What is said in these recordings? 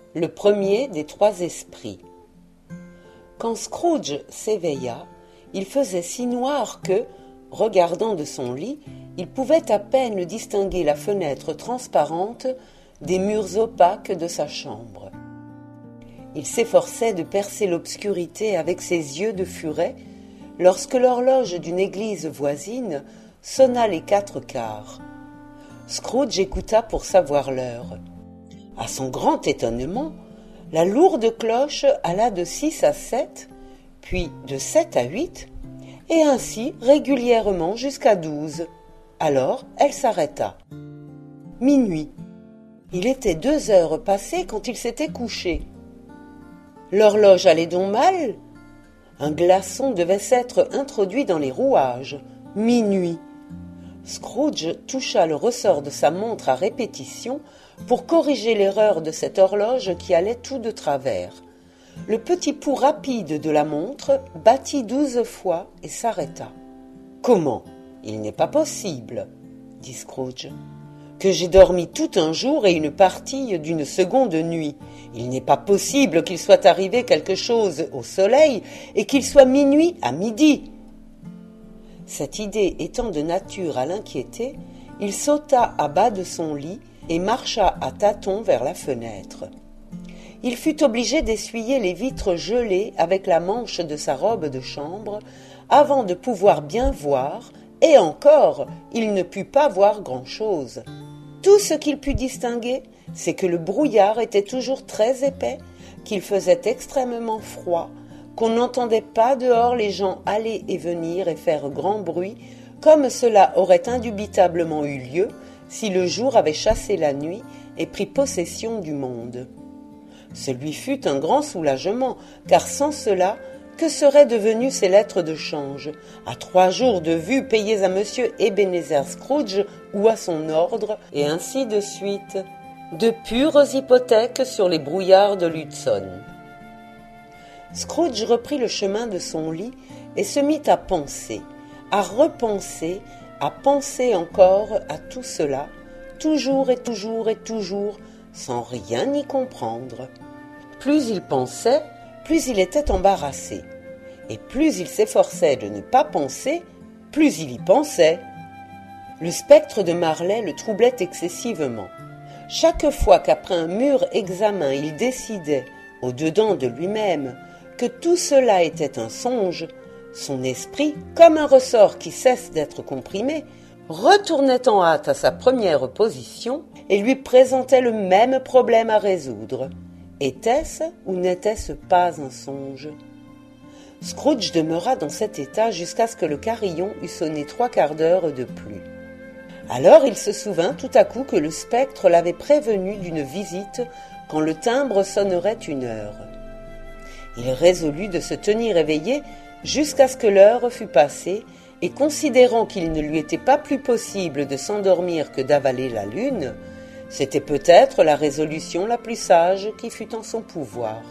Le premier des trois esprits. Quand Scrooge s'éveilla, il faisait si noir que, regardant de son lit, il pouvait à peine distinguer la fenêtre transparente des murs opaques de sa chambre. Il s'efforçait de percer l'obscurité avec ses yeux de furet lorsque l'horloge d'une église voisine sonna les 4 quarts. Scrooge écouta pour savoir l'heure. À son grand étonnement, la lourde cloche alla de 6 à 7, puis de 7 à 8, et ainsi régulièrement jusqu'à 12. Alors elle s'arrêta. Minuit. Il était 2 heures passées quand il s'était couché. L'horloge allait donc mal ? Un glaçon devait s'être introduit dans les rouages. Minuit. Scrooge toucha le ressort de sa montre à répétition pour corriger l'erreur de cette horloge qui allait tout de travers. Le petit pouls rapide de la montre battit 12 fois et s'arrêta. « Comment ? Il n'est pas possible, » dit Scrooge. « Que j'ai dormi tout un jour et une partie d'une seconde nuit. Il n'est pas possible qu'il soit arrivé quelque chose au soleil et qu'il soit minuit à midi. » Cette idée étant de nature à l'inquiéter, il sauta à bas de son lit et marcha à tâtons vers la fenêtre. Il fut obligé d'essuyer les vitres gelées avec la manche de sa robe de chambre avant de pouvoir bien voir, et encore, il ne put pas voir grand-chose. Tout ce qu'il put distinguer, c'est que le brouillard était toujours très épais, qu'il faisait extrêmement froid, qu'on n'entendait pas dehors les gens aller et venir et faire grand bruit, comme cela aurait indubitablement eu lieu si le jour avait chassé la nuit et pris possession du monde. Ce lui fut un grand soulagement, car sans cela, que seraient devenues ces lettres de change, à 3 jours de vue payées à monsieur Ebenezer Scrooge ou à son ordre, et ainsi de suite, de pures hypothèques sur les brouillards de l'Hudson. Scrooge reprit le chemin de son lit et se mit à penser, à repenser, à penser encore à tout cela, toujours et toujours et toujours, sans rien y comprendre. Plus il pensait, plus il était embarrassé. Et plus il s'efforçait de ne pas penser, plus il y pensait. Le spectre de Marley le troublait excessivement. Chaque fois qu'après un mûr examen il décidait, au-dedans de lui-même, que tout cela était un songe, son esprit, comme un ressort qui cesse d'être comprimé, retournait en hâte à sa première position et lui présentait le même problème à résoudre. Était-ce ou n'était-ce pas un songe ? Scrooge demeura dans cet état jusqu'à ce que le carillon eût sonné 3 quarts d'heure de plus. Alors il se souvint tout à coup que le spectre l'avait prévenu d'une visite quand le timbre sonnerait 1 heure. Il résolut de se tenir éveillé jusqu'à ce que l'heure fût passée, et considérant qu'il ne lui était pas plus possible de s'endormir que d'avaler la lune, c'était peut-être la résolution la plus sage qui fût en son pouvoir.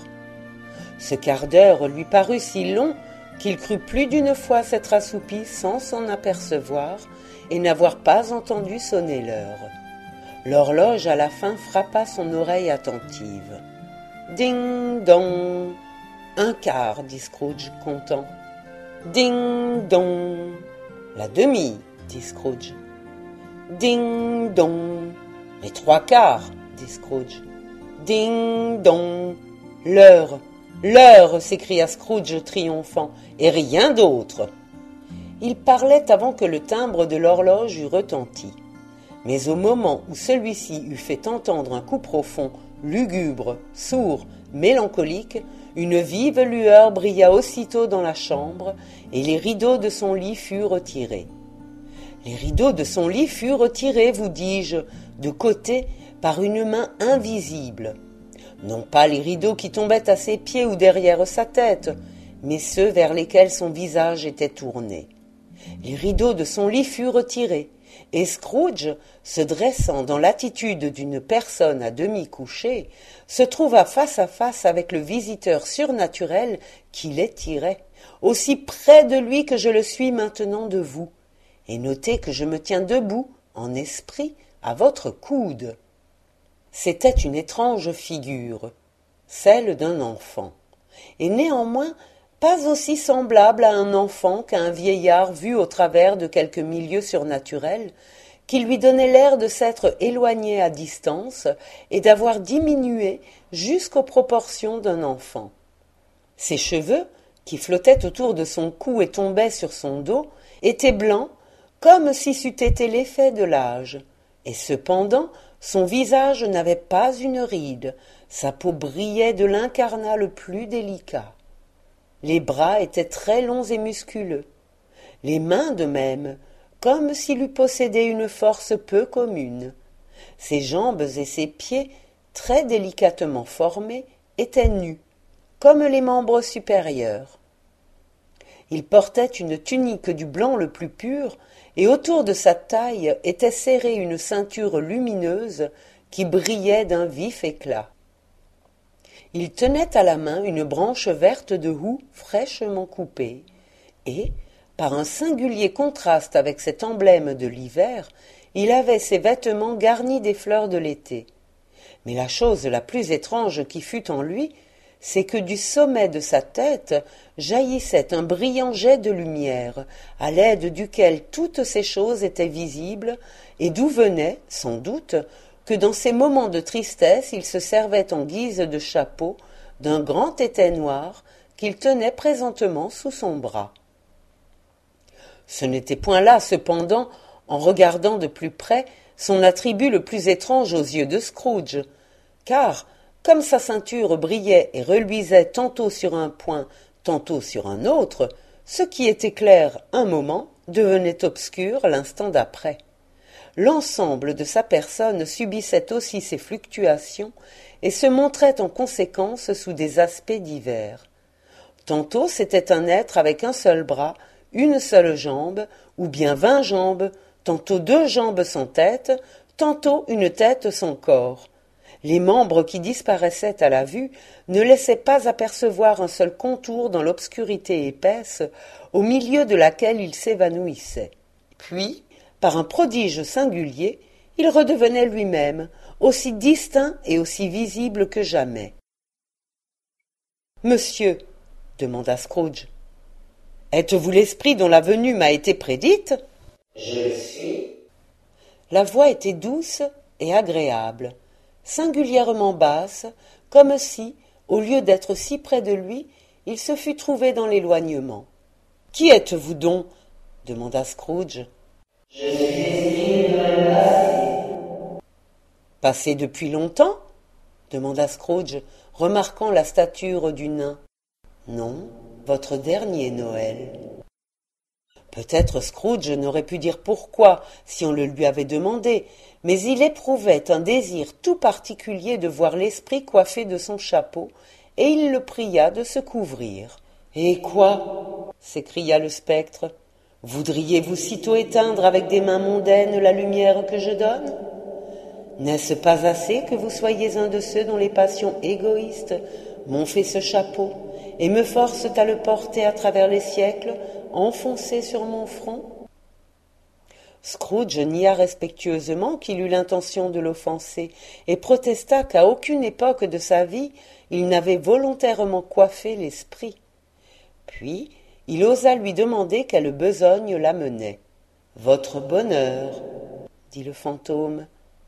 Ce quart d'heure lui parut si long qu'il crut plus d'une fois s'être assoupi sans s'en apercevoir et n'avoir pas entendu sonner l'heure. L'horloge à la fin frappa son oreille attentive. « Ding dong !»« 1 quart, dit Scrooge, content. « Ding dong !»« La demi, dit Scrooge. « Ding dong !»« Les 3 quarts, dit Scrooge. « Ding dong !»« L'heure, l'heure !» s'écria Scrooge triomphant, « et rien d'autre !» Il parlait avant que le timbre de l'horloge eût retenti. Mais au moment où celui-ci eut fait entendre un coup profond, lugubre, sourd, mélancolique, une vive lueur brilla aussitôt dans la chambre, et les rideaux de son lit furent retirés. Les rideaux de son lit furent retirés, vous dis-je, de côté, par une main invisible. Non pas les rideaux qui tombaient à ses pieds ou derrière sa tête, mais ceux vers lesquels son visage était tourné. Les rideaux de son lit furent retirés, et Scrooge, se dressant dans l'attitude d'une personne à demi couchée, se trouva face à face avec le visiteur surnaturel qui l'étirait, aussi près de lui que je le suis maintenant de vous, et notez que je me tiens debout, en esprit, à votre coude. C'était une étrange figure, celle d'un enfant, et néanmoins pas aussi semblable à un enfant qu'à un vieillard vu au travers de quelque milieu surnaturel, qui lui donnait l'air de s'être éloigné à distance et d'avoir diminué jusqu'aux proportions d'un enfant. Ses cheveux, qui flottaient autour de son cou et tombaient sur son dos, étaient blancs comme si c'eût été l'effet de l'âge, et cependant son visage n'avait pas une ride, sa peau brillait de l'incarnat le plus délicat. Les bras étaient très longs et musculeux, les mains de même, comme s'il eût possédé une force peu commune. Ses jambes et ses pieds, très délicatement formés, étaient nus, comme les membres supérieurs. Il portait une tunique du blanc le plus pur, et autour de sa taille était serrée une ceinture lumineuse qui brillait d'un vif éclat. Il tenait à la main une branche verte de houx fraîchement coupée, et, par un singulier contraste avec cet emblème de l'hiver, il avait ses vêtements garnis des fleurs de l'été. Mais la chose la plus étrange qui fût en lui, c'est que du sommet de sa tête jaillissait un brillant jet de lumière, à l'aide duquel toutes ces choses étaient visibles, et d'où venait, sans doute, que dans ces moments de tristesse il se servait en guise de chapeau d'un grand étai noir qu'il tenait présentement sous son bras. Ce n'était point là, cependant, en regardant de plus près, son attribut le plus étrange aux yeux de Scrooge, car, comme sa ceinture brillait et reluisait tantôt sur un point, tantôt sur un autre, ce qui était clair un moment devenait obscur l'instant d'après. L'ensemble de sa personne subissait aussi ces fluctuations et se montrait en conséquence sous des aspects divers. Tantôt c'était un être avec un seul bras, une seule jambe, ou bien 20 jambes, tantôt 2 jambes sans tête, tantôt une tête sans corps. Les membres qui disparaissaient à la vue ne laissaient pas apercevoir un seul contour dans l'obscurité épaisse au milieu de laquelle il s'évanouissait. Puis, par un prodige singulier, il redevenait lui-même, aussi distinct et aussi visible que jamais. « Monsieur, demanda Scrooge, êtes-vous l'esprit dont la venue m'a été prédite ? » « Je le suis. » La voix était douce et agréable, singulièrement basse, comme si, au lieu d'être si près de lui, il se fût trouvé dans l'éloignement. « Qui êtes-vous donc ? » demanda Scrooge. « Je suis l'esprit de même passé. »« Passé depuis longtemps ? » demanda Scrooge, remarquant la stature du nain. « Non, votre dernier Noël. » Peut-être Scrooge n'aurait pu dire pourquoi si on le lui avait demandé, mais il éprouvait un désir tout particulier de voir l'esprit coiffé de son chapeau, et il le pria de se couvrir. « Et quoi ?» s'écria le spectre. « Voudriez-vous sitôt éteindre avec des mains mondaines la lumière que je donne ? N'est-ce pas assez que vous soyez un de ceux dont les passions égoïstes m'ont fait ce chapeau et me forcent à le porter à travers les siècles, enfoncé sur mon front ?» Scrooge nia respectueusement qu'il eût l'intention de l'offenser et protesta qu'à aucune époque de sa vie il n'avait volontairement coiffé l'esprit. Puis il osa lui demander quelle besogne l'amenait. « Votre bonheur, » dit le fantôme.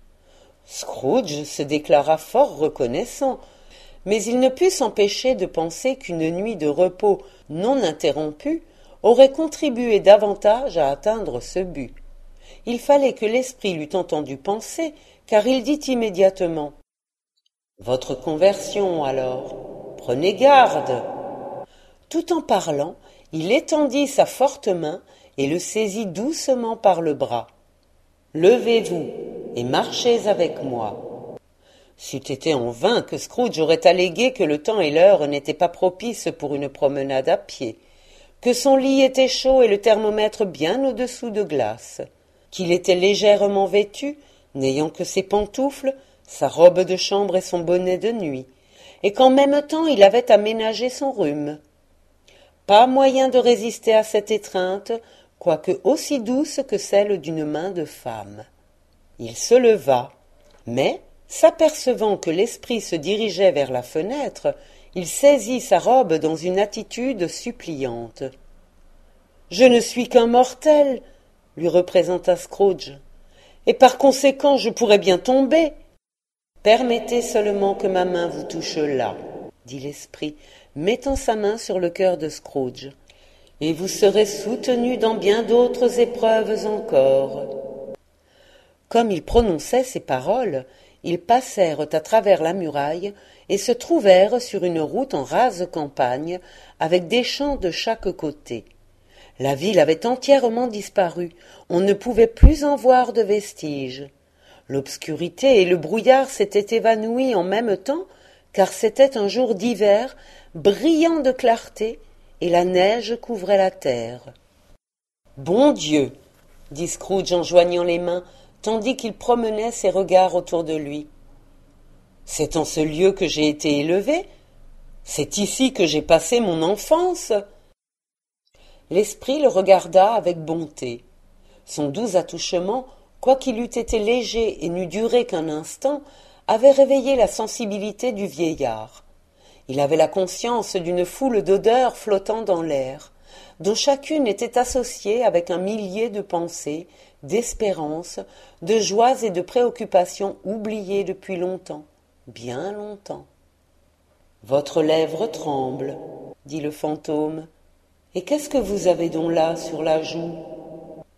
Scrooge se déclara fort reconnaissant, mais il ne put s'empêcher de penser qu'une nuit de repos non interrompue aurait contribué davantage à atteindre ce but. Il fallait que l'esprit l'eût entendu penser, car il dit immédiatement « Votre conversion, alors, prenez garde !» Tout en parlant, il étendit sa forte main et le saisit doucement par le bras. « Levez-vous et marchez avec moi. » C'eût été en vain que Scrooge aurait allégué que le temps et l'heure n'étaient pas propices pour une promenade à pied, que son lit était chaud et le thermomètre bien au-dessous de glace, qu'il était légèrement vêtu, n'ayant que ses pantoufles, sa robe de chambre et son bonnet de nuit, et qu'en même temps il avait aménagé son rhume. Pas moyen de résister à cette étreinte, quoique aussi douce que celle d'une main de femme. Il se leva, mais, S'apercevant que l'esprit se dirigeait vers la fenêtre, il saisit sa robe dans une attitude suppliante. « Je ne suis qu'un mortel, » lui représenta Scrooge, « et par conséquent je pourrais bien tomber. »« Permettez seulement que ma main vous touche là, » dit l'esprit, mettant sa main sur le cœur de Scrooge, « et vous serez soutenu dans bien d'autres épreuves encore. » Comme il prononçait ces paroles, ils passèrent à travers la muraille et se trouvèrent sur une route en rase campagne, avec des champs de chaque côté. La ville avait entièrement disparu, on ne pouvait plus en voir de vestiges. L'obscurité et le brouillard s'étaient évanouis en même temps, car c'était un jour d'hiver, brillant de clarté, et la neige couvrait la terre. « Bon Dieu !» dit Scrooge en joignant les mains, tandis qu'il promenait ses regards autour de lui. « C'est en ce lieu que j'ai été élevé. C'est ici que j'ai passé mon enfance. » L'esprit le regarda avec bonté. Son doux attouchement, quoiqu'il eût été léger et n'eût duré qu'un instant, avait réveillé la sensibilité du vieillard. Il avait la conscience d'une foule d'odeurs flottant dans l'air, dont chacune était associée avec un millier de pensées, d'espérances, de joies et de préoccupations oubliées depuis longtemps, bien longtemps. « Votre lèvre tremble, » dit le fantôme. « Et qu'est-ce que vous avez donc là sur la joue ?»« Rien, »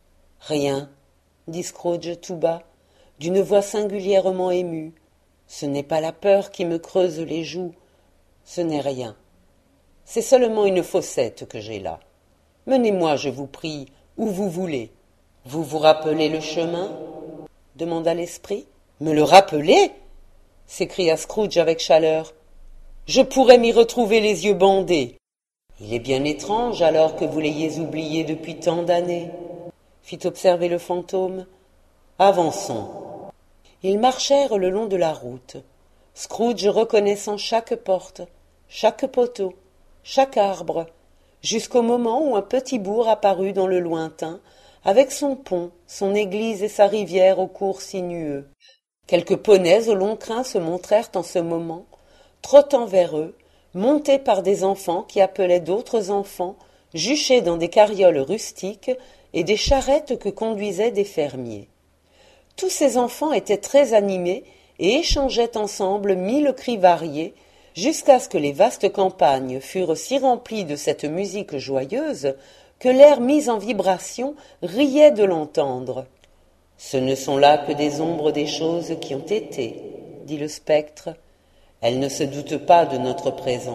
dit Scrooge tout bas, d'une voix singulièrement émue. « Ce n'est pas la peur qui me creuse les joues, ce n'est rien. C'est seulement une fossette que j'ai là. Menez-moi, je vous prie, où vous voulez. » « Vous vous rappelez le chemin ?» demanda l'esprit. « Me le rappeler ?» s'écria Scrooge avec chaleur. « Je pourrais m'y retrouver les yeux bandés. »« Il est bien étrange alors que vous l'ayez oublié depuis tant d'années, » fit observer le fantôme. « Avançons. » Ils marchèrent le long de la route, Scrooge reconnaissant chaque porte, chaque poteau, chaque arbre, jusqu'au moment où un petit bourg apparut dans le lointain, avec son pont, son église et sa rivière au cours sinueux. Quelques poneys au long crin se montrèrent en ce moment, trottant vers eux, montés par des enfants qui appelaient d'autres enfants, juchés dans des carrioles rustiques et des charrettes que conduisaient des fermiers. Tous ces enfants étaient très animés et échangeaient ensemble 1000 cris variés, jusqu'à ce que les vastes campagnes furent si remplies de cette musique joyeuse que l'air mis en vibration riait de l'entendre. « Ce ne sont là que des ombres des choses qui ont été, » dit le spectre. « Elles ne se doutent pas de notre présence. »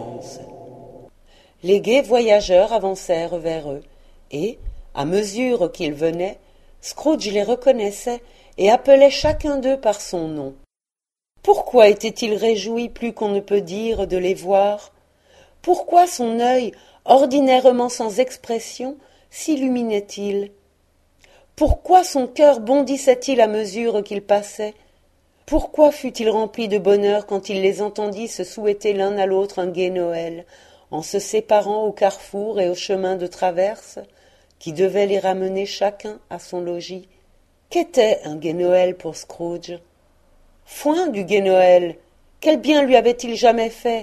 Les gais voyageurs avancèrent vers eux, et, à mesure qu'ils venaient, Scrooge les reconnaissait et appelait chacun d'eux par son nom. Pourquoi était-il réjoui plus qu'on ne peut dire de les voir? Pourquoi son œil, ordinairement sans expression, s'illuminait-il? Pourquoi son cœur bondissait-il à mesure qu'il passait? Pourquoi fut-il rempli de bonheur quand il les entendit se souhaiter l'un à l'autre un gai Noël, en se séparant au carrefour et au chemin de traverse, qui devait les ramener chacun à son logis? Qu'était un gai Noël pour Scrooge? Foin du gai Noël! Quel bien lui avait-il jamais fait?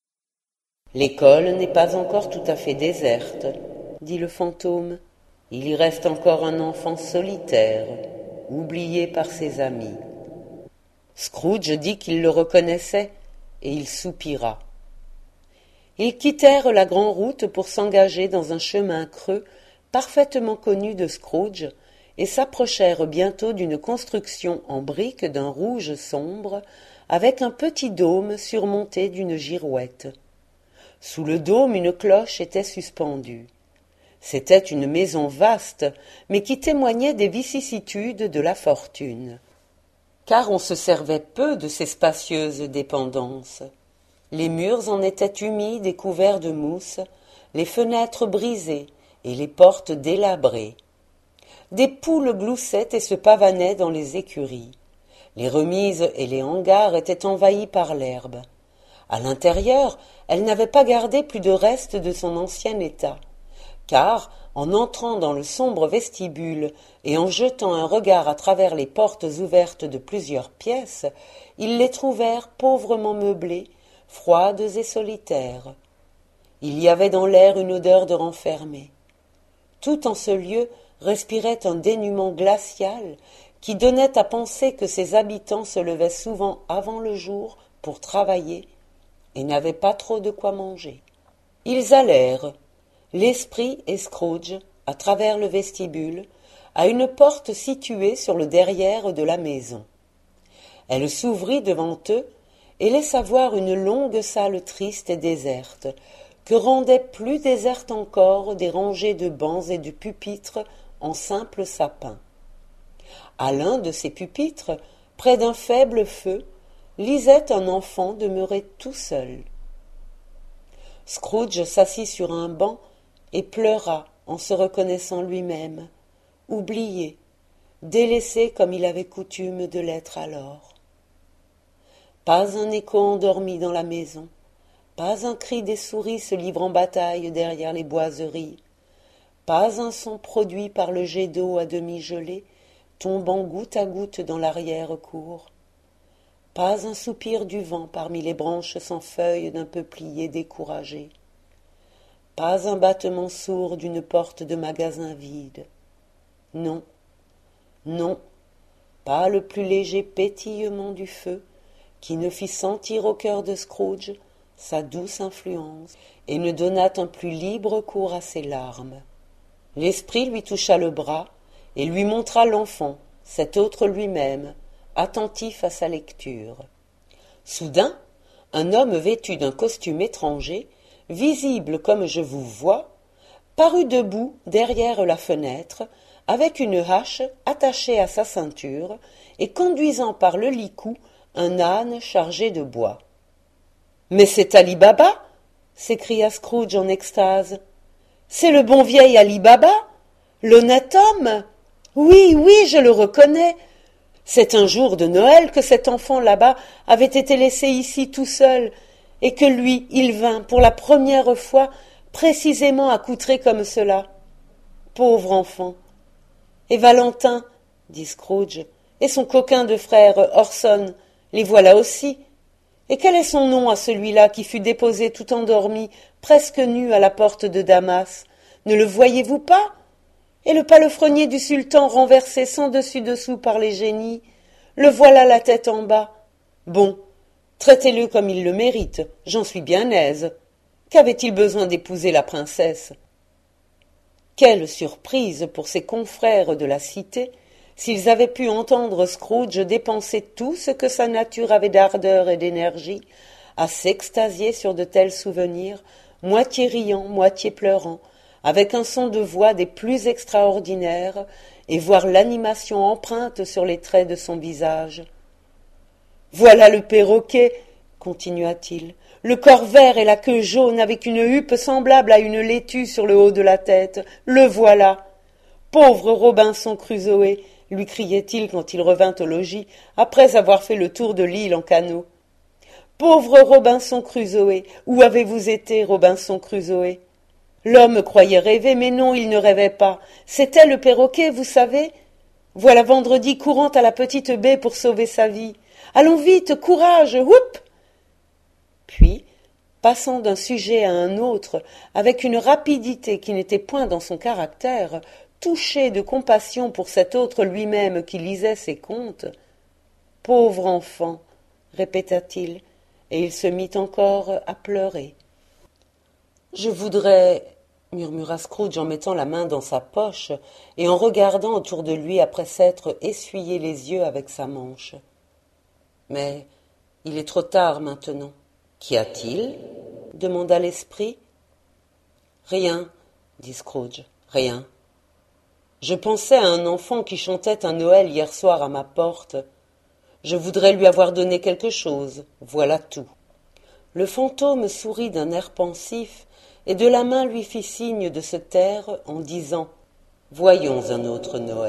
L'école n'est pas encore tout à fait déserte, dit le fantôme. Il y reste encore un enfant solitaire, oublié par ses amis. Scrooge dit qu'il le reconnaissait, et il soupira. Ils quittèrent la grande route pour s'engager dans un chemin creux parfaitement connu de Scrooge, et s'approchèrent bientôt d'une construction en briques d'un rouge sombre, avec un petit dôme surmonté d'une girouette. Sous le dôme, une cloche était suspendue. C'était une maison vaste, mais qui témoignait des vicissitudes de la fortune. Car on se servait peu de ces spacieuses dépendances. Les murs en étaient humides et couverts de mousse, les fenêtres brisées et les portes délabrées. Des poules gloussaient et se pavanaient dans les écuries. Les remises et les hangars étaient envahis par l'herbe. À l'intérieur, elle n'avait pas gardé plus de restes de son ancien état, car, en entrant dans le sombre vestibule et en jetant un regard à travers les portes ouvertes de plusieurs pièces, ils les trouvèrent pauvrement meublées, froides et solitaires. Il y avait dans l'air une odeur de renfermé. Tout en ce lieu respirait un dénuement glacial qui donnait à penser que ses habitants se levaient souvent avant le jour pour travailler et n'avaient pas trop de quoi manger. Ils allèrent, l'esprit et Scrooge, à travers le vestibule, à une porte située sur le derrière de la maison. Elle s'ouvrit devant eux et laissa voir une longue salle triste et déserte, que rendaient plus désertes encore des rangées de bancs et de pupitres en simple sapin. À l'un de ces pupitres, près d'un faible feu, lisait un enfant demeuré tout seul. Scrooge s'assit sur un banc et pleura en se reconnaissant lui-même, oublié, délaissé comme il avait coutume de l'être alors. Pas un écho endormi dans la maison, pas un cri des souris se livrant bataille derrière les boiseries, pas un son produit par le jet d'eau à demi gelé, tombant goutte à goutte dans l'arrière-cour, pas un soupir du vent parmi les branches sans feuilles d'un peuplier découragé, pas un battement sourd d'une porte de magasin vide. Non, non, pas le plus léger pétillement du feu qui ne fit sentir au cœur de Scrooge sa douce influence et ne donnât un plus libre cours à ses larmes. L'esprit lui toucha le bras et lui montra l'enfant, cet autre lui-même, attentif à sa lecture. Soudain, un homme vêtu d'un costume étranger, visible comme je vous vois, parut debout derrière la fenêtre, avec une hache attachée à sa ceinture et conduisant par le licou un âne chargé de bois. « Mais c'est Ali Baba !» s'écria Scrooge en extase. « C'est le bon vieil Ali Baba, l'honnête homme. Oui, oui, je le reconnais. C'est un jour de Noël que cet enfant là-bas avait été laissé ici tout seul, et que lui, il vint pour la première fois précisément accoutré comme cela. Pauvre enfant. Et Valentin, dit Scrooge, et son coquin de frère Orson, les voilà aussi. Et quel est son nom à celui-là qui fut déposé tout endormi, presque nu à la porte de Damas? Ne le voyez-vous pas? Et le palefrenier du sultan renversé sans dessus-dessous par les génies, le voilà la tête en bas. Bon, traitez-le comme il le mérite, j'en suis bien aise. Qu'avait-il besoin d'épouser la princesse? Quelle surprise pour ses confrères de la cité, s'ils avaient pu entendre Scrooge dépenser tout ce que sa nature avait d'ardeur et d'énergie à s'extasier sur de tels souvenirs, moitié riant, moitié pleurant, avec un son de voix des plus extraordinaires, et voir l'animation empreinte sur les traits de son visage. « Voilà le perroquet, continua-t-il, le corps vert et la queue jaune avec une huppe semblable à une laitue sur le haut de la tête. Le voilà. Pauvre Robinson Crusoé, lui criait-il quand il revint au logis, après avoir fait le tour de l'île en canot. Pauvre Robinson Crusoé, où avez-vous été, Robinson Crusoé? L'homme croyait rêver, mais non, il ne rêvait pas. C'était le perroquet, vous savez. Voilà Vendredi courant à la petite baie pour sauver sa vie. Allons vite, courage, whoop! Puis, passant d'un sujet à un autre, avec une rapidité qui n'était point dans son caractère, touché de compassion pour cet autre lui-même qui lisait ses contes. « Pauvre enfant !» répéta-t-il, et il se mit encore à pleurer. « Je voudrais... » murmura Scrooge en mettant la main dans sa poche et en regardant autour de lui après s'être essuyé les yeux avec sa manche. « Mais il est trop tard maintenant. »« Qu'y a-t-il » demanda l'esprit. « Rien, » dit Scrooge, « rien. Je pensais à un enfant qui chantait un Noël hier soir à ma porte. Je voudrais lui avoir donné quelque chose, voilà tout. » Le fantôme sourit d'un air pensif et de la main lui fit signe de se taire en disant « Voyons un autre Noël. »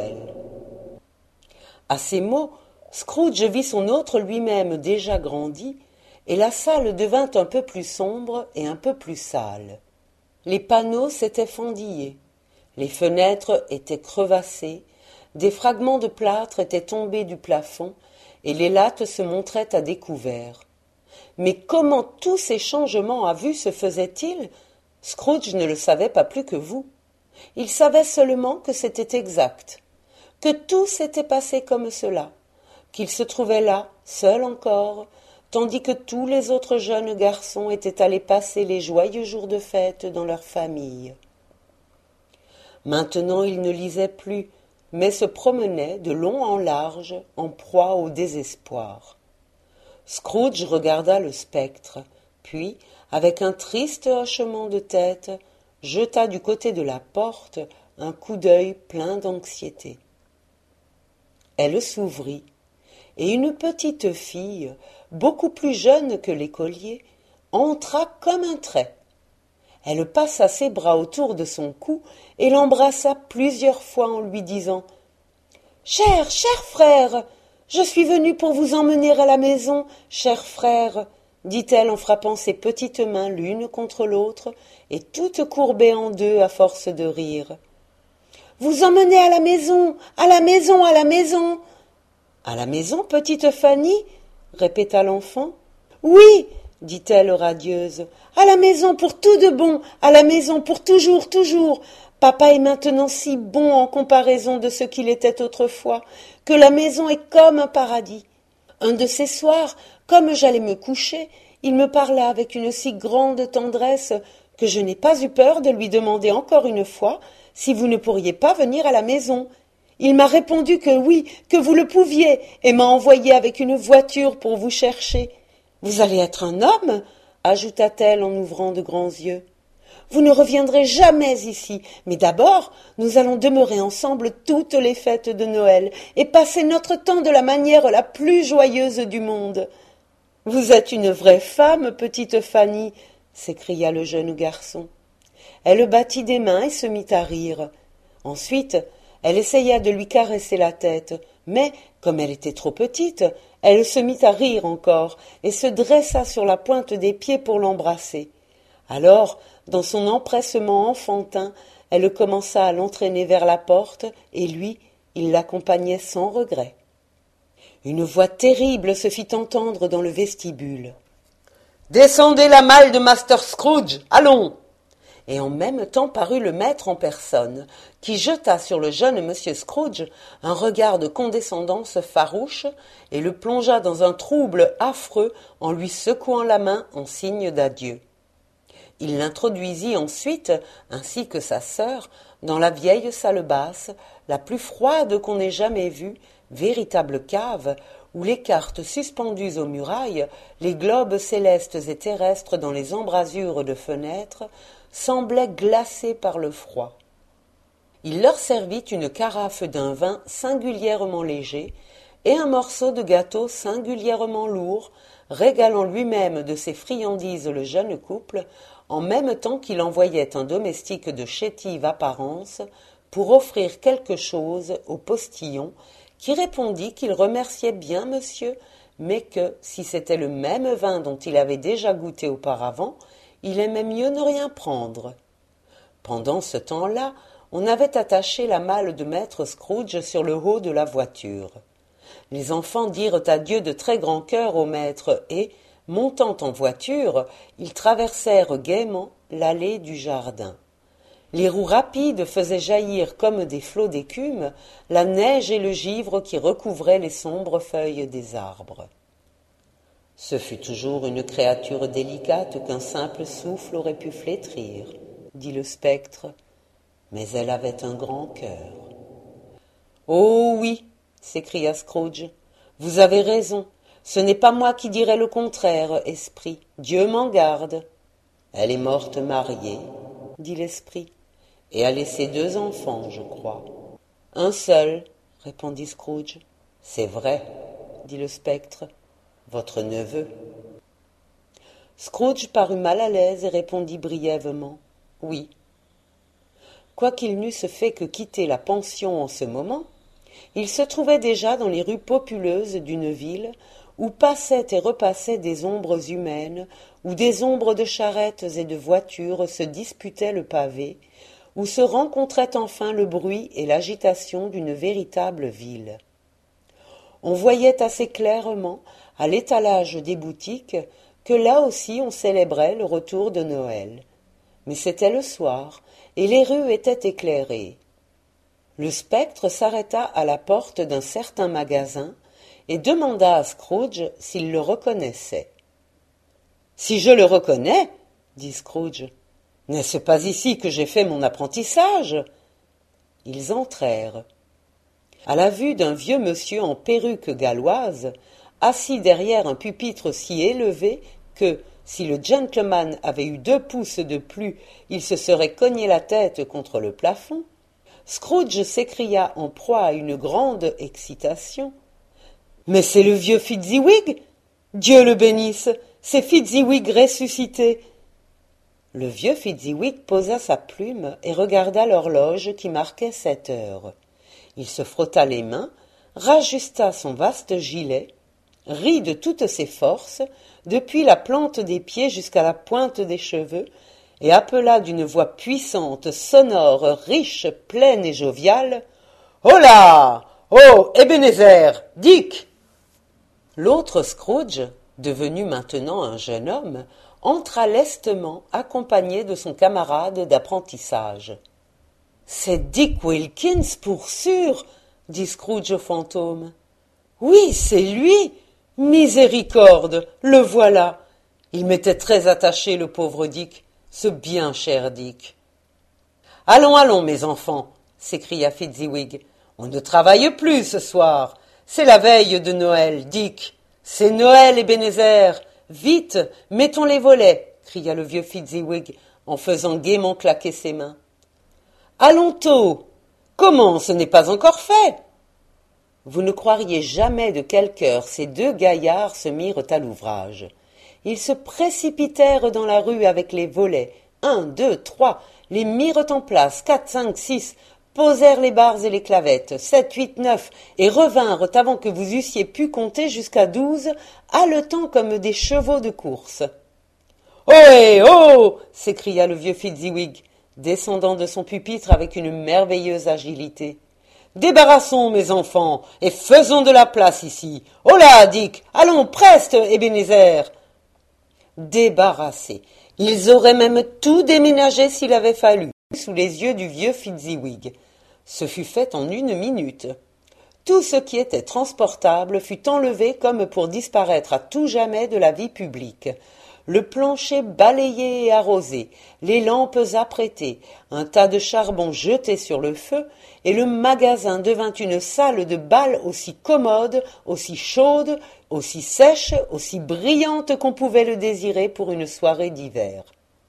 À ces mots, Scrooge vit son autre lui-même déjà grandi, et la salle devint un peu plus sombre et un peu plus sale. Les panneaux s'étaient fendillés, Les fenêtres étaient crevassées, des fragments de plâtre étaient tombés du plafond, et les lattes se montraient à découvert. Mais comment tous ces changements à vue se faisaient-ils? Scrooge ne le savait pas plus que vous. Il savait seulement que c'était exact, que tout s'était passé comme cela, qu'il se trouvait là, seul encore, tandis que tous les autres jeunes garçons étaient allés passer les joyeux jours de fête dans leur famille. Maintenant il ne lisait plus, mais se promenait de long en large, en proie au désespoir. Scrooge regarda le spectre, puis, avec un triste hochement de tête, jeta du côté de la porte un coup d'œil plein d'anxiété. Elle s'ouvrit, et une petite fille, beaucoup plus jeune que l'écolier, entra comme un trait. Elle passa ses bras autour de son cou et l'embrassa plusieurs fois en lui disant « Cher frère, je suis venue pour vous emmener à la maison, cher frère, dit-elle en frappant ses petites mains l'une contre l'autre et toutes courbées en deux à force de rire. Vous emmener à la maison, à la maison, à la maison. À la maison, petite Fanny, répéta l'enfant. Oui, dit-elle radieuse, à la maison pour tout de bon, à la maison pour toujours, toujours. Papa est maintenant si bon en comparaison de ce qu'il était autrefois, que la maison est comme un paradis. Un de ces soirs, comme j'allais me coucher, il me parla avec une si grande tendresse que je n'ai pas eu peur de lui demander encore une fois si vous ne pourriez pas venir à la maison. Il m'a répondu que oui, que vous le pouviez, et m'a envoyé avec une voiture pour vous chercher. Vous allez être un homme, ajouta-t-elle en ouvrant de grands yeux. Vous ne reviendrez jamais ici, mais d'abord nous allons demeurer ensemble toutes les fêtes de Noël et passer notre temps de la manière la plus joyeuse du monde. Vous êtes une vraie femme, petite Fanny, s'écria le jeune garçon. Elle battit des mains et se mit à rire. Ensuite, elle essaya de lui caresser la tête, mais, comme elle était trop petite, elle se mit à rire encore et se dressa sur la pointe des pieds pour l'embrasser. Alors, dans son empressement enfantin, elle commença à l'entraîner vers la porte, et lui, il l'accompagnait sans regret. Une voix terrible se fit entendre dans le vestibule. « Descendez la malle de Master Scrooge, allons !» Et en même temps parut le maître en personne, qui jeta sur le jeune monsieur Scrooge un regard de condescendance farouche et le plongea dans un trouble affreux en lui secouant la main en signe d'adieu. Il l'introduisit ensuite, ainsi que sa sœur, dans la vieille salle basse, la plus froide qu'on ait jamais vue, véritable cave, où les cartes suspendues aux murailles, les globes célestes et terrestres dans les embrasures de fenêtres, semblaient glacés par le froid. Il leur servit une carafe d'un vin singulièrement léger et un morceau de gâteau singulièrement lourd, régalant lui-même de ses friandises le jeune couple, en même temps qu'il envoyait un domestique de chétive apparence pour offrir quelque chose au postillon, qui répondit qu'il remerciait bien monsieur, mais que, si c'était le même vin dont il avait déjà goûté auparavant, il aimait mieux ne rien prendre. Pendant ce temps-là, on avait attaché la malle de maître Scrooge sur le haut de la voiture. Les enfants dirent adieu de très grand cœur au maître et, montant en voiture, ils traversèrent gaiement l'allée du jardin. Les roues rapides faisaient jaillir comme des flots d'écume la neige et le givre qui recouvraient les sombres feuilles des arbres. Ce fut toujours une créature délicate qu'un simple souffle aurait pu flétrir, dit le spectre, mais elle avait un grand cœur. « Oh oui !» s'écria Scrooge, « vous avez raison. Ce n'est pas moi qui dirais le contraire, esprit. Dieu m'en garde. »« Elle est morte mariée, » dit l'esprit, « et a laissé 2 enfants, je crois. »« Un seul, » répondit Scrooge. « C'est vrai, » dit le spectre, « votre neveu. » Scrooge parut mal à l'aise et répondit brièvement « Oui. » Quoiqu'ils n'eussent fait que quitter la pension en ce moment, ils se trouvaient déjà dans les rues populeuses d'une ville où passaient et repassaient des ombres humaines, où des ombres de charrettes et de voitures se disputaient le pavé, où se rencontraient enfin le bruit et l'agitation d'une véritable ville. On voyait assez clairement, à l'étalage des boutiques, que là aussi on célébrait le retour de Noël. Mais c'était le soir, et les rues étaient éclairées. Le spectre s'arrêta à la porte d'un certain magasin et demanda à Scrooge s'il le reconnaissait. « Si je le reconnais, dit Scrooge, n'est-ce pas ici que j'ai fait mon apprentissage ?» Ils entrèrent. À la vue d'un vieux monsieur en perruque galloise, assis derrière un pupitre si élevé que, si le gentleman avait eu 2 pouces de plus, il se serait cogné la tête contre le plafond, Scrooge s'écria en proie à une grande excitation. « Mais c'est le vieux Fezziwig ! Dieu le bénisse, c'est Fezziwig ressuscité !» Le vieux Fezziwig posa sa plume et regarda l'horloge qui marquait 7 heures. Il se frotta les mains, rajusta son vaste gilet, rit de toutes ses forces, depuis la plante des pieds jusqu'à la pointe des cheveux, et appela d'une voix puissante, sonore, riche, pleine et joviale. « Holà! Oh, Ebenezer! Dick !» L'autre Scrooge, devenu maintenant un jeune homme, entra lestement accompagné de son camarade d'apprentissage. « C'est Dick Wilkins pour sûr !» dit Scrooge au fantôme. « Oui, c'est lui ! Miséricorde, le voilà ! Il m'était très attaché, le pauvre Dick, ce bien cher Dick. »« Allons, allons, mes enfants !» s'écria Fezziwig. « On ne travaille plus ce soir. C'est la veille de Noël, Dick. C'est Noël, Ebenezer. Vite, mettons les volets !» cria le vieux Fezziwig en faisant gaiement claquer ses mains. « Allons tôt ! Comment, ce n'est pas encore fait ?» Vous ne croiriez jamais de quel cœur ces 2 gaillards se mirent à l'ouvrage. Ils se précipitèrent dans la rue avec les volets. 1, 2, 3, les mirent en place. 4, 5, 6, posèrent les barres et les clavettes. 7, 8, 9, et revinrent avant que vous eussiez pu compter jusqu'à 12, haletant comme des chevaux de course. « Ohé, oh !» s'écria le vieux Fezziwig, descendant de son pupitre avec une merveilleuse agilité. « Débarrassons, mes enfants, et faisons de la place ici. Holà, Dick, allons, preste, Ebenezer !» Débarrassés, ils auraient même tout déménagé s'il avait fallu, sous les yeux du vieux Fezziwig. Ce fut fait en 1 minute. Tout ce qui était transportable fut enlevé comme pour disparaître à tout jamais de la vie publique. Le plancher balayé et arrosé, les lampes apprêtées, un tas de charbon jeté sur le feu, et le magasin devint une salle de bal aussi commode, aussi chaude, aussi sèche, aussi brillante qu'on pouvait le désirer pour une soirée d'hiver.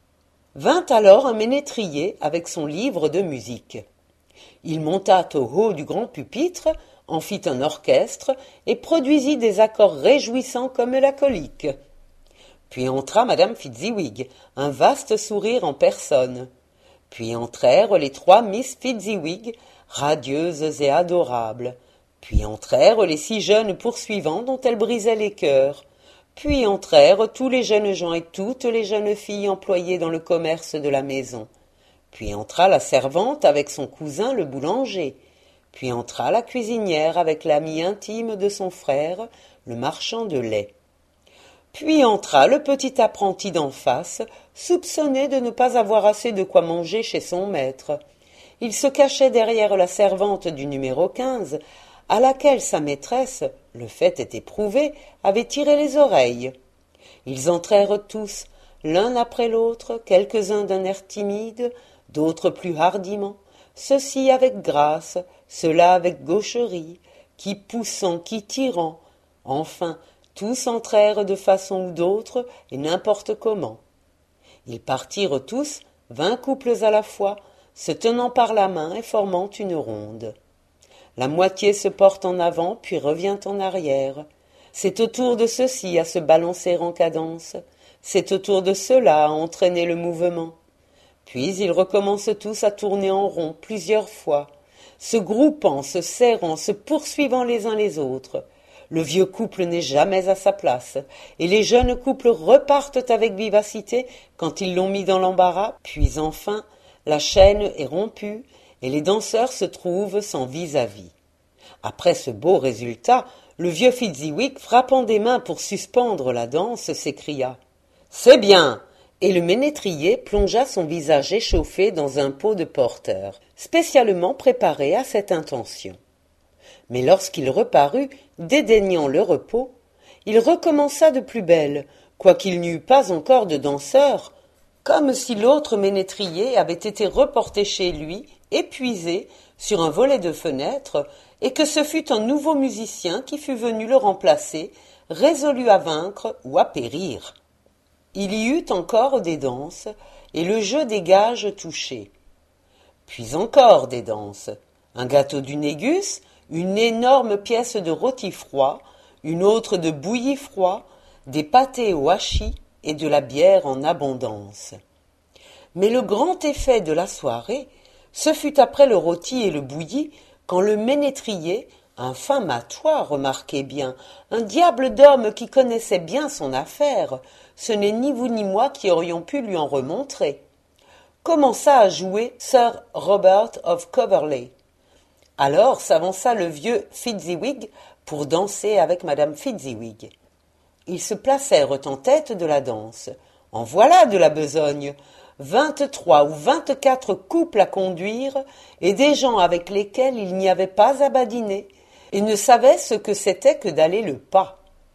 Vint alors un ménétrier avec son livre de musique. Il monta au haut du grand pupitre, en fit un orchestre et produisit des accords réjouissants comme la colique. Puis entra madame Fezziwig, un vaste sourire en personne. Puis entrèrent les 3 Miss Fezziwig, radieuses et adorables. Puis entrèrent les 6 jeunes poursuivants dont elle brisait les cœurs. Puis entrèrent tous les jeunes gens et toutes les jeunes filles employées dans le commerce de la maison. Puis entra la servante avec son cousin le boulanger. Puis entra la cuisinière avec l'ami intime de son frère, le marchand de lait. Puis entra le petit apprenti d'en face, soupçonné de ne pas avoir assez de quoi manger chez son maître. Il se cachait derrière la servante du numéro 15, à laquelle sa maîtresse, le fait est éprouvé, avait tiré les oreilles. Ils entrèrent tous, l'un après l'autre, quelques-uns d'un air timide, d'autres plus hardiment, ceux-ci avec grâce, ceux-là avec gaucherie, qui poussant, qui tirant, enfin, tous entrèrent de façon ou d'autre, et n'importe comment. Ils partirent tous, 20 couples à la fois, se tenant par la main et formant une ronde. La moitié se porte en avant, puis revient en arrière. C'est au tour de ceux-ci à se balancer en cadence. C'est au tour de ceux-là à entraîner le mouvement. Puis ils recommencent tous à tourner en rond plusieurs fois, se groupant, se serrant, se poursuivant les uns les autres. Le vieux couple n'est jamais à sa place, et les jeunes couples repartent avec vivacité quand ils l'ont mis dans l'embarras, puis enfin, La chaîne est rompue et les danseurs se trouvent sans vis-à-vis. Après ce beau résultat, le vieux Fezziwig, frappant des mains pour suspendre la danse, s'écria « C'est bien !» et le ménétrier plongea son visage échauffé dans un pot de porter, spécialement préparé à cette intention. Mais lorsqu'il reparut, dédaignant le repos, il recommença de plus belle, quoiqu'il n'y eût pas encore de danseurs, comme si l'autre ménétrier avait été reporté chez lui, épuisé, sur un volet de fenêtre, et que ce fut un nouveau musicien qui fut venu le remplacer, résolu à vaincre ou à périr. Il y eut encore des danses, et le jeu des gages touché. Puis encore des danses, un gâteau du négus, une énorme pièce de rôti froid, une autre de bouilli froid, des pâtés au hachis et de la bière en abondance. Mais le grand effet de la soirée, ce fut après le rôti et le bouilli, quand le ménétrier, un fin matois, remarquez bien, un diable d'homme qui connaissait bien son affaire, ce n'est ni vous ni moi qui aurions pu lui en remontrer, commença à jouer Sir Robert of Coverley. Alors s'avança le vieux Fezziwig pour danser avec madame Fezziwig. Ils se placèrent en tête de la danse. En voilà de la besogne! 23 ou 24 couples à conduire, et des gens avec lesquels il n'y avait pas à badiner, et ne savaient ce que c'était que d'aller le pas.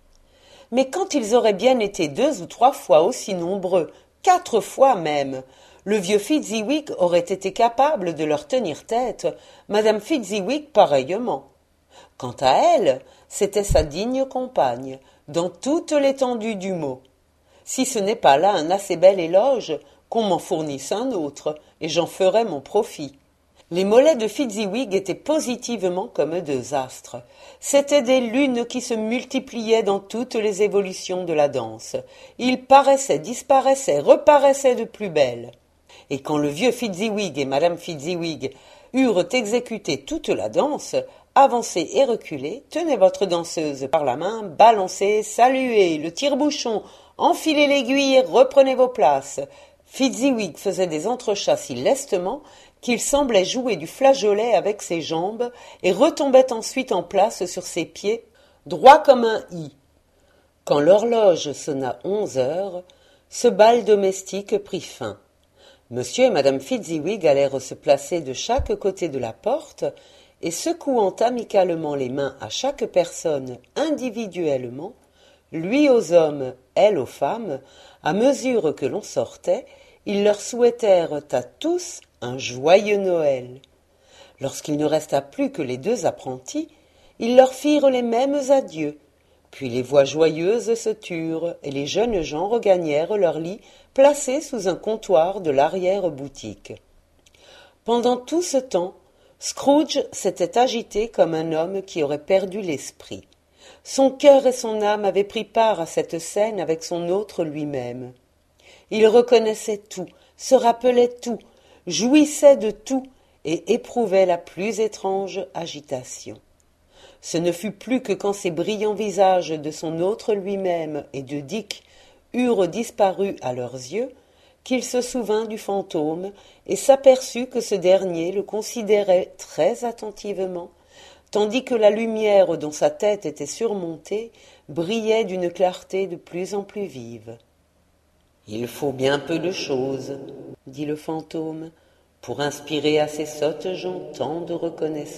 Mais quand ils auraient bien été 2 ou 3 fois aussi nombreux, 4 fois même, le vieux Fezziwig aurait été capable de leur tenir tête, madame Fezziwig pareillement. Quant à elle, c'était sa digne compagne, dans toute l'étendue du mot. Si ce n'est pas là un assez bel éloge, qu'on m'en fournisse un autre, et j'en ferai mon profit. Les mollets de Fezziwig étaient positivement comme 2 astres. C'étaient des lunes qui se multipliaient dans toutes les évolutions de la danse. Ils paraissaient, disparaissaient, reparaissaient de plus belle. Et quand le vieux Fezziwig et madame Fezziwig eurent exécuté toute la danse, avancez et reculez, tenez votre danseuse par la main, balancez, saluez, le tire-bouchon, enfilez l'aiguille et reprenez vos places. Fezziwig faisait des entrechats si lestement qu'il semblait jouer du flageolet avec ses jambes et retombait ensuite en place sur ses pieds, droit comme un i. Quand l'horloge sonna 11 heures, ce bal domestique prit fin. Monsieur et madame Fezziwig allèrent se placer de chaque côté de la porte et, secouant amicalement les mains à chaque personne individuellement, lui aux hommes, elle aux femmes, à mesure que l'on sortait, ils leur souhaitèrent à tous un joyeux Noël. Lorsqu'il ne resta plus que les 2 apprentis, ils leur firent les mêmes adieux. Puis les voix joyeuses se turent et les jeunes gens regagnèrent leur lit placé sous un comptoir de l'arrière-boutique. Pendant tout ce temps, Scrooge s'était agité comme un homme qui aurait perdu l'esprit. Son cœur et son âme avaient pris part à cette scène avec son autre lui-même. Il reconnaissait tout, se rappelait tout, jouissait de tout et éprouvait la plus étrange agitation. Ce ne fut plus que quand ces brillants visages de son autre lui-même et de Dick eurent disparu à leurs yeux, qu'il se souvint du fantôme et s'aperçut que ce dernier le considérait très attentivement, tandis que la lumière dont sa tête était surmontée brillait d'une clarté de plus en plus vive. « Il faut bien peu de choses, dit le fantôme, pour inspirer à ces sottes gens tant de reconnaissance. »«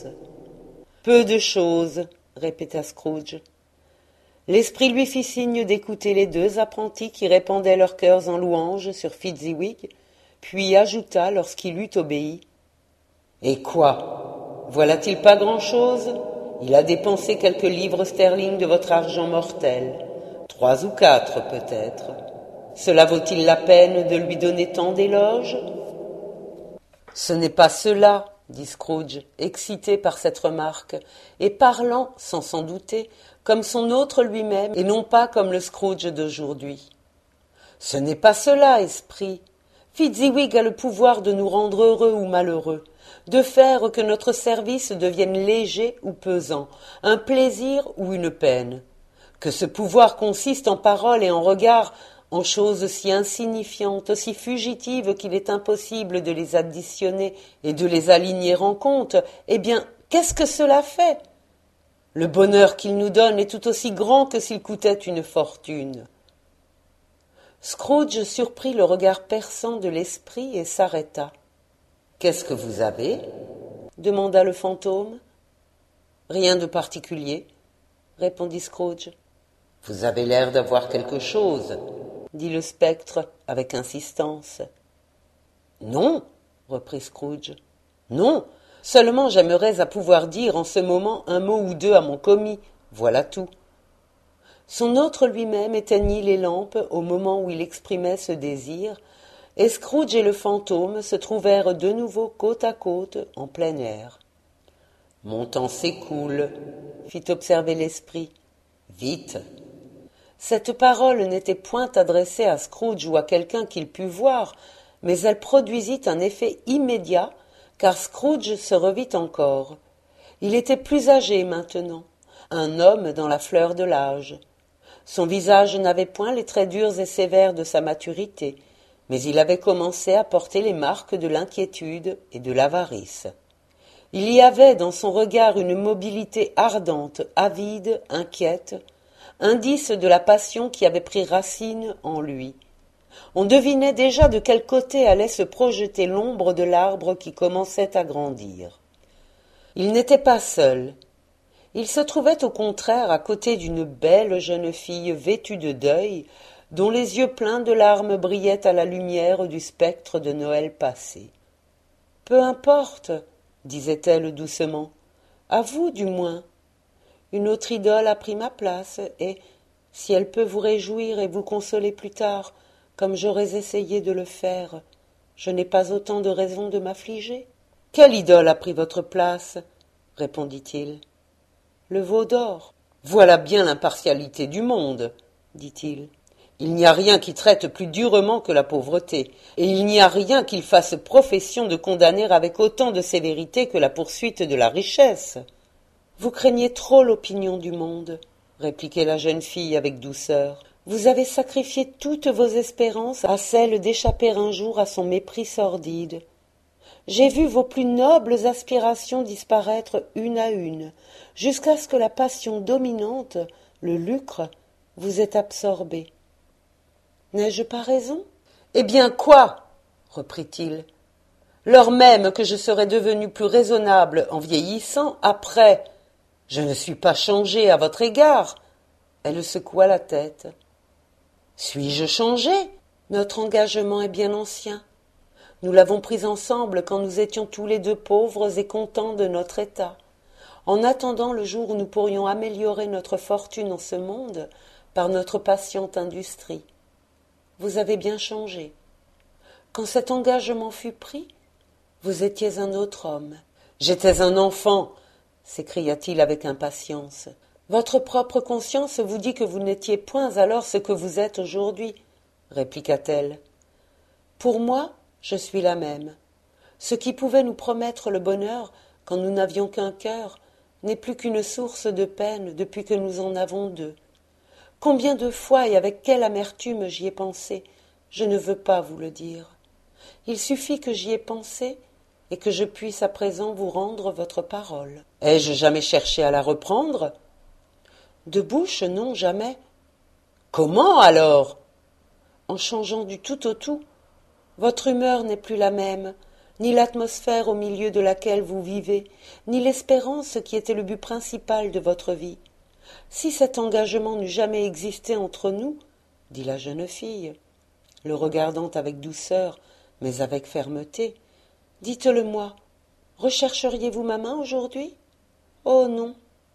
Peu de choses, répéta Scrooge. L'esprit lui fit signe d'écouter les 2 apprentis qui répandaient leurs cœurs en louanges sur Fezziwig, puis ajouta lorsqu'il eut obéi. « Et quoi? Voilà-t-il pas grand-chose? Il a dépensé quelques livres sterling de votre argent mortel, 3 ou 4 peut-être. Cela vaut-il la peine de lui donner tant d'éloges? »« Ce n'est pas cela, » dit Scrooge, excité par cette remarque, et parlant, sans s'en douter, comme son autre lui-même, et non pas comme le Scrooge d'aujourd'hui. « Ce n'est pas cela, esprit. Fezziwig a le pouvoir de nous rendre heureux ou malheureux, de faire que notre service devienne léger ou pesant, un plaisir ou une peine. Que ce pouvoir consiste en paroles et en regards, en choses si insignifiantes, aussi fugitives qu'il est impossible de les additionner et de les aligner en compte, eh bien, qu'est-ce que cela fait? Le bonheur qu'il nous donne est tout aussi grand que s'il coûtait une fortune. Scrooge surprit le regard perçant de l'esprit et s'arrêta. « Qu'est-ce que vous avez » demanda le fantôme. « Rien de particulier, » répondit Scrooge. « Vous avez l'air d'avoir quelque chose, » dit le spectre avec insistance. « Non, » reprit Scrooge. « Non, seulement j'aimerais à pouvoir dire en ce moment un mot ou deux à mon commis, voilà tout. » Son hôte lui-même éteignit les lampes au moment où il exprimait ce désir, et Scrooge et le fantôme se trouvèrent de nouveau côte à côte en plein air. « Mon temps s'écoule, » fit observer l'esprit. « Vite !» Cette parole n'était point adressée à Scrooge ou à quelqu'un qu'il pût voir, mais elle produisit un effet immédiat, car Scrooge se revit encore. Il était plus âgé maintenant, un homme dans la fleur de l'âge. Son visage n'avait point les traits durs et sévères de sa maturité, mais il avait commencé à porter les marques de l'inquiétude et de l'avarice. Il y avait dans son regard une mobilité ardente, avide, inquiète, indice de la passion qui avait pris racine en lui. On devinait déjà de quel côté allait se projeter l'ombre de l'arbre qui commençait à grandir. Il n'était pas seul. Il se trouvait au contraire à côté d'une belle jeune fille vêtue de deuil, dont les yeux pleins de larmes brillaient à la lumière du spectre de Noël passé. « Peu importe, » disait-elle doucement, « à vous du moins. Une autre idole a pris ma place, et, si elle peut vous réjouir et vous consoler plus tard, comme j'aurais essayé de le faire, je n'ai pas autant de raisons de m'affliger. »« Quelle idole a pris votre place ?» répondit-il. « Le veau d'or. »« Voilà bien l'impartialité du monde, » dit-il. « Il n'y a rien qui traite plus durement que la pauvreté, et il n'y a rien qu'il fasse profession de condamner avec autant de sévérité que la poursuite de la richesse. »« Vous craignez trop l'opinion du monde, » répliquait la jeune fille avec douceur. « Vous avez sacrifié toutes vos espérances à celle d'échapper un jour à son mépris sordide. J'ai vu vos plus nobles aspirations disparaître une à une, jusqu'à ce que la passion dominante, le lucre, vous ait absorbé. N'ai-je pas raison ? » « Eh bien quoi ?» reprit-il. « Lors même que je serais devenu plus raisonnable en vieillissant, après, je ne suis pas changé à votre égard. » Elle secoua la tête. « Suis-je changé ? Notre engagement est bien ancien. Nous l'avons pris ensemble quand nous étions tous les deux pauvres et contents de notre état, en attendant le jour où nous pourrions améliorer notre fortune en ce monde par notre patiente industrie. Vous avez bien changé. Quand cet engagement fut pris, vous étiez un autre homme. »« J'étais un enfant !» s'écria-t-il avec impatience. « Votre propre conscience vous dit que vous n'étiez point alors ce que vous êtes aujourd'hui, » répliqua-t-elle. « Pour moi, je suis la même. Ce qui pouvait nous promettre le bonheur quand nous n'avions qu'un cœur n'est plus qu'une source de peine depuis que nous en avons deux. Combien de fois et avec quelle amertume j'y ai pensé, je ne veux pas vous le dire. Il suffit que j'y ai pensé et que je puisse à présent vous rendre votre parole. Ai-je jamais cherché à la reprendre ? De bouche, non, jamais. Comment alors ? En changeant du tout au tout. Votre humeur n'est plus la même, ni l'atmosphère au milieu de laquelle vous vivez, ni l'espérance qui était le but principal de votre vie. Si cet engagement n'eût jamais existé entre nous, dit la jeune fille, le regardant avec douceur, mais avec fermeté, dites-le-moi, rechercheriez-vous ma main aujourd'hui ? Oh non.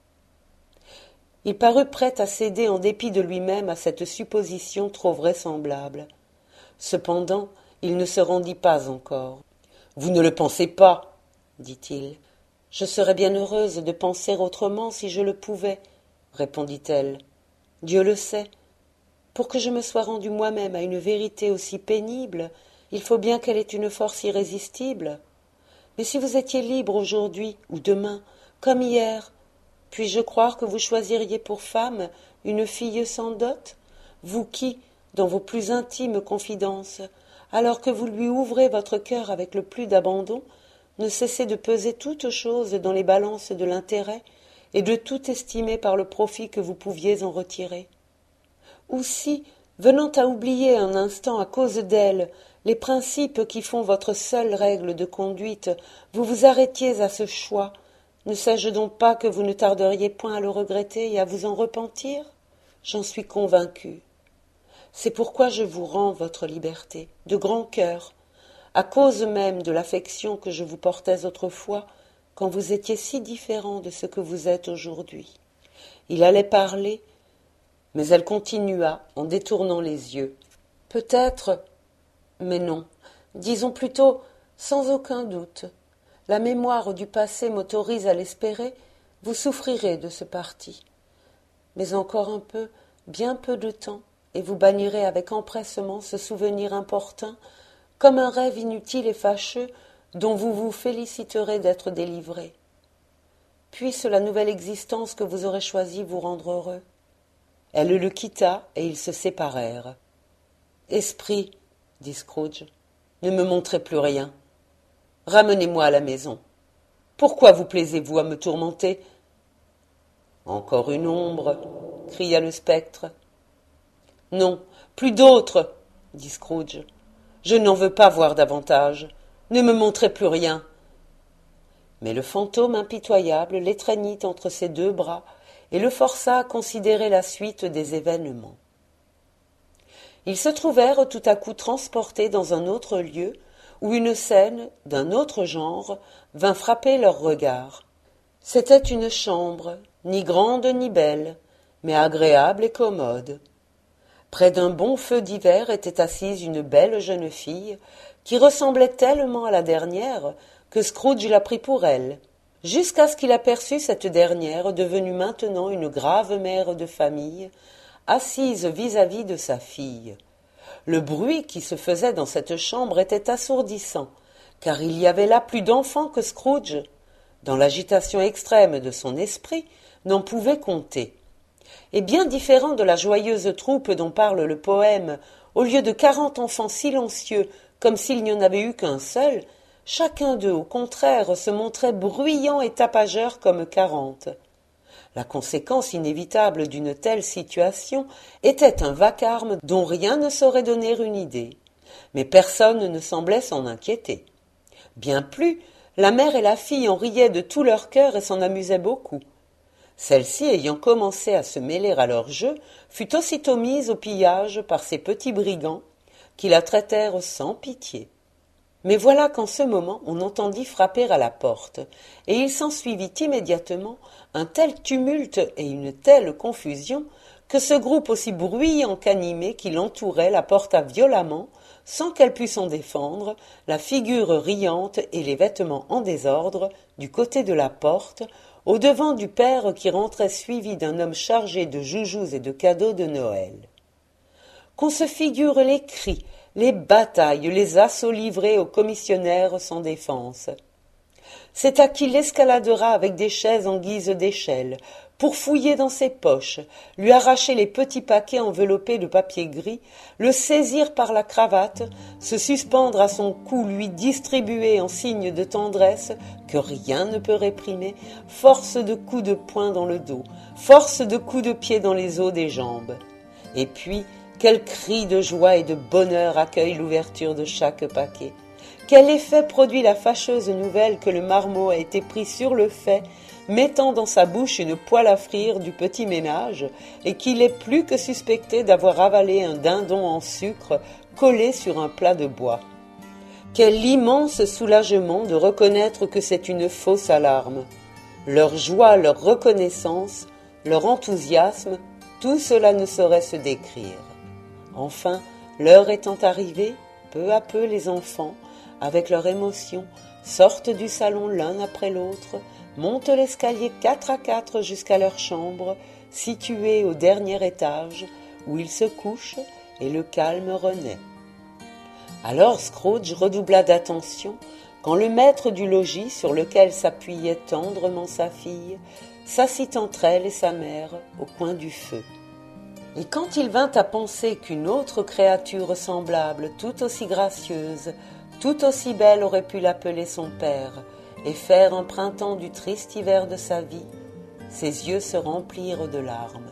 Il parut prêt à céder en dépit de lui-même à cette supposition trop vraisemblable. Cependant, il ne se rendit pas encore. « Vous ne le pensez pas, dit-il. « Je serais bien heureuse de penser autrement si je le pouvais, répondit-elle. Dieu le sait. Pour que je me sois rendue moi-même à une vérité aussi pénible, il faut bien qu'elle ait une force irrésistible. Mais si vous étiez libre aujourd'hui ou demain, comme hier, puis-je croire que vous choisiriez pour femme une fille sans dot, vous qui, dans vos plus intimes confidences, alors que vous lui ouvrez votre cœur avec le plus d'abandon, ne cessez de peser toutes choses dans les balances de l'intérêt et de tout estimer par le profit que vous pouviez en retirer. Ou si, venant à oublier un instant à cause d'elle les principes qui font votre seule règle de conduite, vous vous arrêtiez à ce choix, ne sais-je donc pas que vous ne tarderiez point à le regretter et à vous en repentir? J'en suis convaincue. C'est pourquoi je vous rends votre liberté, de grand cœur, à cause même de l'affection que je vous portais autrefois, quand vous étiez si différent de ce que vous êtes aujourd'hui. Il allait parler, mais elle continua en détournant les yeux. Peut-être, mais non, disons plutôt sans aucun doute. La mémoire du passé m'autorise à l'espérer, vous souffrirez de ce parti. Mais encore un peu, bien peu de temps, et vous bannirez avec empressement ce souvenir importun, comme un rêve inutile et fâcheux dont vous vous féliciterez d'être délivré. Puisse la nouvelle existence que vous aurez choisie vous rendre heureux. Elle le quitta et ils se séparèrent. « Esprit, dit Scrooge, ne me montrez plus rien. Ramenez-moi à la maison. Pourquoi vous plaisez-vous à me tourmenter ?»« Encore une ombre, cria le spectre. « Non, plus d'autres, dit Scrooge. Je n'en veux pas voir davantage. Ne me montrez plus rien. » Mais le fantôme impitoyable l'étreignit entre ses deux bras et le força à considérer la suite des événements. Ils se trouvèrent tout à coup transportés dans un autre lieu, où une scène, d'un autre genre, vint frapper leurs regards. C'était une chambre, ni grande ni belle, mais agréable et commode. Près d'un bon feu d'hiver était assise une belle jeune fille, qui ressemblait tellement à la dernière que Scrooge la prit pour elle, jusqu'à ce qu'il aperçût cette dernière, devenue maintenant une grave mère de famille, assise vis-à-vis de sa fille. Le bruit qui se faisait dans cette chambre était assourdissant, car il y avait là plus d'enfants que Scrooge, dans l'agitation extrême de son esprit, n'en pouvait compter. Et bien différent de la joyeuse troupe dont parle le poème, au lieu de 40 enfants silencieux, comme s'il n'y en avait eu qu'un seul, chacun d'eux, au contraire, se montrait bruyant et tapageur comme 40. La conséquence inévitable d'une telle situation était un vacarme dont rien ne saurait donner une idée. Mais personne ne semblait s'en inquiéter. Bien plus, la mère et la fille en riaient de tout leur cœur et s'en amusaient beaucoup. Celle-ci, ayant commencé à se mêler à leur jeu, fut aussitôt mise au pillage par ces petits brigands qui la traitèrent sans pitié. Mais voilà qu'en ce moment on entendit frapper à la porte, et il s'ensuivit immédiatement un tel tumulte et une telle confusion que ce groupe aussi bruyant qu'animé qui l'entourait la porta violemment, sans qu'elle pût s'en défendre, la figure riante et les vêtements en désordre, du côté de la porte, au-devant du père qui rentrait suivi d'un homme chargé de joujoux et de cadeaux de Noël. Qu'on se figure les cris, les batailles, les assauts livrés aux commissionnaires sans défense. C'est à qui l'escaladera avec des chaises en guise d'échelle, pour fouiller dans ses poches, lui arracher les petits paquets enveloppés de papier gris, le saisir par la cravate, se suspendre à son cou, lui distribuer en signe de tendresse, que rien ne peut réprimer, force de coups de poing dans le dos, force de coups de pied dans les os des jambes. Et puis, quel cri de joie et de bonheur accueille l'ouverture de chaque paquet. Quel effet produit la fâcheuse nouvelle que le marmot a été pris sur le fait, mettant dans sa bouche une poêle à frire du petit ménage, et qu'il est plus que suspecté d'avoir avalé un dindon en sucre collé sur un plat de bois. Quel immense soulagement de reconnaître que c'est une fausse alarme. Leur joie, leur reconnaissance, leur enthousiasme, tout cela ne saurait se décrire. Enfin, l'heure étant arrivée, peu à peu les enfants, avec leur émotion, sortent du salon l'un après l'autre, montent l'escalier 4 à 4 jusqu'à leur chambre, située au dernier étage, où ils se couchent et le calme renaît. Alors Scrooge redoubla d'attention quand le maître du logis, sur lequel s'appuyait tendrement sa fille, s'assit entre elle et sa mère au coin du feu. Et quand il vint à penser qu'une autre créature semblable, tout aussi gracieuse, tout aussi belle aurait pu l'appeler son père et faire un printemps du triste hiver de sa vie, ses yeux se remplirent de larmes.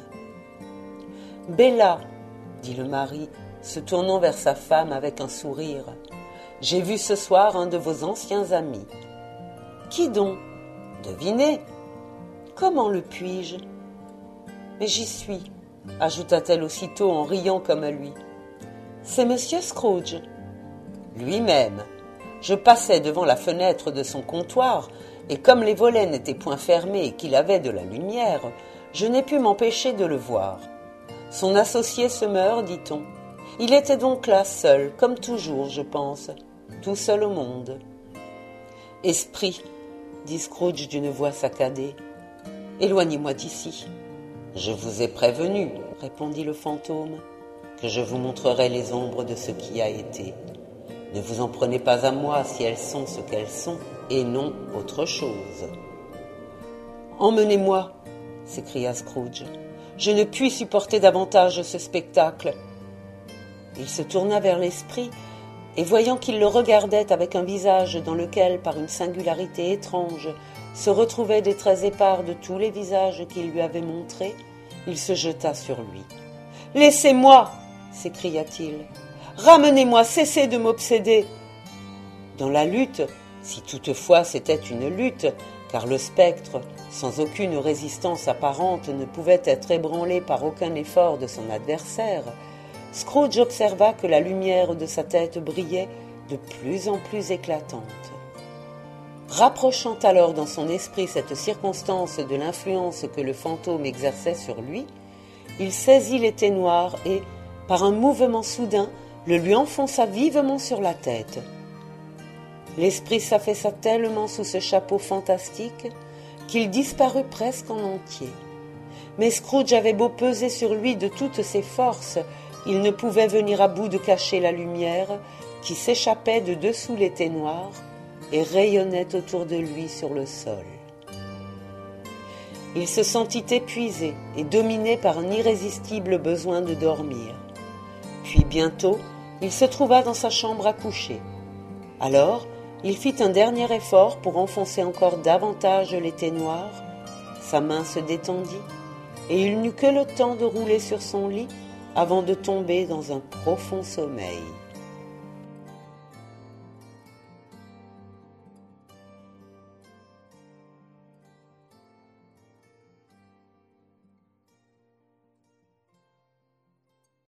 « Bella, dit le mari, se tournant vers sa femme avec un sourire, « j'ai vu ce soir un de vos anciens amis. »« Qui donc ? Devinez. »« Comment le puis-je ? » ?»« Mais j'y suis, ajouta-t-elle aussitôt en riant comme à lui. « C'est monsieur Scrooge. » Lui-même. Je passais devant la fenêtre de son comptoir, et comme les volets n'étaient point fermés et qu'il avait de la lumière, je n'ai pu m'empêcher de le voir. Son associé se meurt, dit-on. Il était donc là seul, comme toujours, je pense, tout seul au monde. « Esprit, dit Scrooge d'une voix saccadée, éloignez-moi d'ici. »« Je vous ai prévenu, répondit le fantôme, que je vous montrerai les ombres de ce qui a été. Ne vous en prenez pas à moi si elles sont ce qu'elles sont, et non autre chose. »« Emmenez-moi, s'écria Scrooge. Je ne puis supporter davantage ce spectacle. Il se tourna vers l'esprit, et voyant qu'il le regardait avec un visage dans lequel, par une singularité étrange, se retrouvaient des traits épars de tous les visages qu'il lui avait montrés, il se jeta sur lui. « Laissez-moi » s'écria-t-il. « Ramenez-moi, cessez de m'obséder !» Dans la lutte, si toutefois c'était une lutte, car le spectre, sans aucune résistance apparente, ne pouvait être ébranlé par aucun effort de son adversaire, Scrooge observa que la lumière de sa tête brillait de plus en plus éclatante. Rapprochant alors dans son esprit cette circonstance de l'influence que le fantôme exerçait sur lui, il saisit l'épée noire et, par un mouvement soudain, le lui enfonça vivement sur la tête. L'esprit s'affaissa tellement sous ce chapeau fantastique qu'il disparut presque en entier. Mais Scrooge avait beau peser sur lui de toutes ses forces, il ne pouvait venir à bout de cacher la lumière qui s'échappait de dessous l'épée noire et rayonnait autour de lui sur le sol. Il se sentit épuisé et dominé par un irrésistible besoin de dormir. Puis bientôt, il se trouva dans sa chambre à coucher. Alors, il fit un dernier effort pour enfoncer encore davantage l'épée noire. Sa main se détendit, et il n'eut que le temps de rouler sur son lit avant de tomber dans un profond sommeil.